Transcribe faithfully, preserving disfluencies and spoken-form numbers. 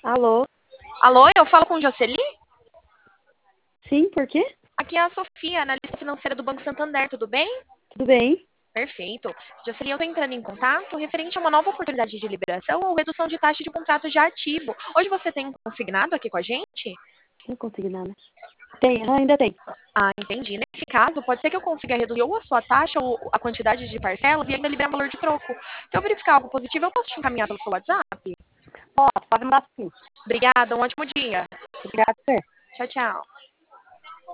Alô? Alô, eu falo com Jocely? Sim, por quê? Aqui é a Sofia, analista financeira do Banco Santander, tudo bem? Tudo bem? Perfeito. Jocely, eu estou entrando em contato referente a uma nova oportunidade de liberação ou redução de taxa de contrato já ativo. Hoje você tem consignado aqui com a gente? Não consegui nada. Tem, ah, ainda tem. Ah, entendi. Nesse caso, pode ser que eu consiga reduzir ou a sua taxa ou a quantidade de parcelas e ainda liberar um valor de troco. Se eu verificar algo positivo, eu posso te encaminhar pelo seu WhatsApp? Posso, pode mandar sim. Obrigada, um ótimo dia. Obrigada, Fê. Tchau, tchau.